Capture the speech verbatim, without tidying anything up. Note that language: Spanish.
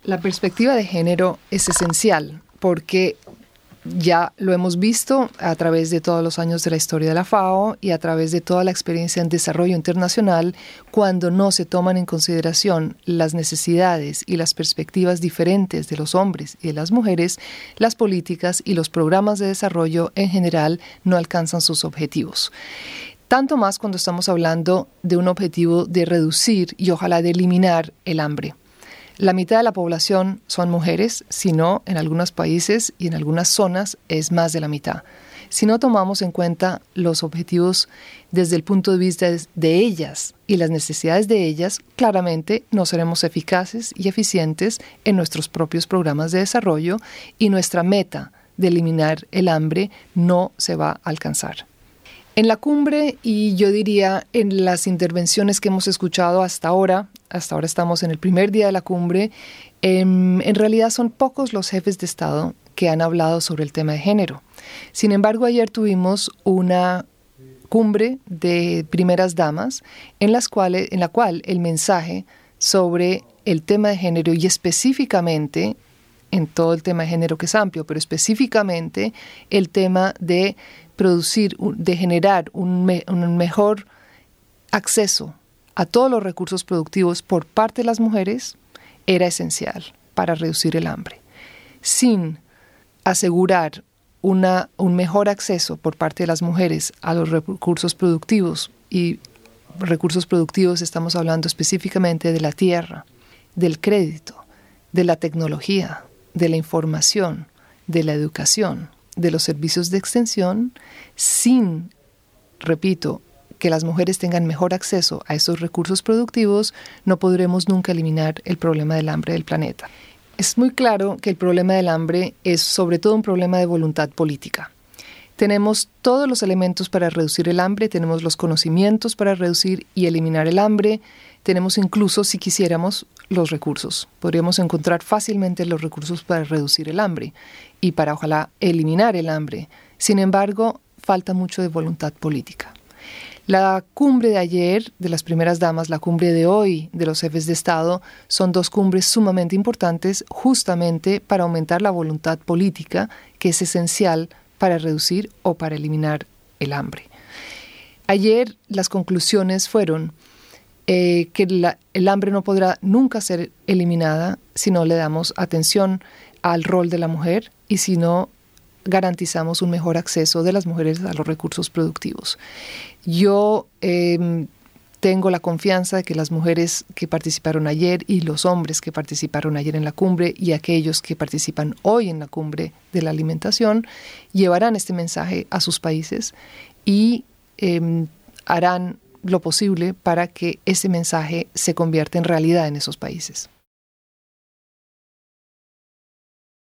La perspectiva de género es esencial porque ya lo hemos visto a través de todos los años de la historia de la FAO y a través de toda la experiencia en desarrollo internacional, cuando no se toman en consideración las necesidades y las perspectivas diferentes de los hombres y de las mujeres, las políticas y los programas de desarrollo en general no alcanzan sus objetivos. Tanto más cuando estamos hablando de un objetivo de reducir y ojalá de eliminar el hambre. La mitad de la población son mujeres, si no, en algunos países y en algunas zonas es más de la mitad. Si no tomamos en cuenta los objetivos desde el punto de vista de ellas y las necesidades de ellas, claramente no seremos eficaces y eficientes en nuestros propios programas de desarrollo y nuestra meta de eliminar el hambre no se va a alcanzar. En la cumbre, y yo diría en las intervenciones que hemos escuchado hasta ahora, hasta ahora estamos en el primer día de la cumbre, eh, en realidad son pocos los jefes de Estado que han hablado sobre el tema de género. Sin embargo, ayer tuvimos una cumbre de primeras damas en, las cuales, en la cual el mensaje sobre el tema de género y específicamente, en todo el tema de género que es amplio, pero específicamente el tema de producir, de generar un, me, un mejor acceso a todos los recursos productivos por parte de las mujeres era esencial para reducir el hambre. Sin asegurar una, un mejor acceso por parte de las mujeres a los recursos productivos, y recursos productivos estamos hablando específicamente de la tierra, del crédito, de la tecnología, de la información, de la educación, de los servicios de extensión, sin, repito, que las mujeres tengan mejor acceso a esos recursos productivos, no podremos nunca eliminar el problema del hambre del planeta. Es muy claro que el problema del hambre es sobre todo un problema de voluntad política. Tenemos todos los elementos para reducir el hambre, tenemos los conocimientos para reducir y eliminar el hambre, tenemos incluso, si quisiéramos, los recursos. Podríamos encontrar fácilmente los recursos para reducir el hambre y para, ojalá, eliminar el hambre. Sin embargo, falta mucho de voluntad política. La cumbre de ayer, de las primeras damas, la cumbre de hoy de los jefes de Estado, son dos cumbres sumamente importantes justamente para aumentar la voluntad política, que es esencial para reducir o para eliminar el hambre. Ayer las conclusiones fueron eh, que la, el hambre no podrá nunca ser eliminada si no le damos atención al rol de la mujer y si no garantizamos un mejor acceso de las mujeres a los recursos productivos. Yo eh, tengo la confianza de que las mujeres que participaron ayer y los hombres que participaron ayer en la cumbre y aquellos que participan hoy en la cumbre de la alimentación llevarán este mensaje a sus países y eh, harán lo posible para que ese mensaje se convierta en realidad en esos países.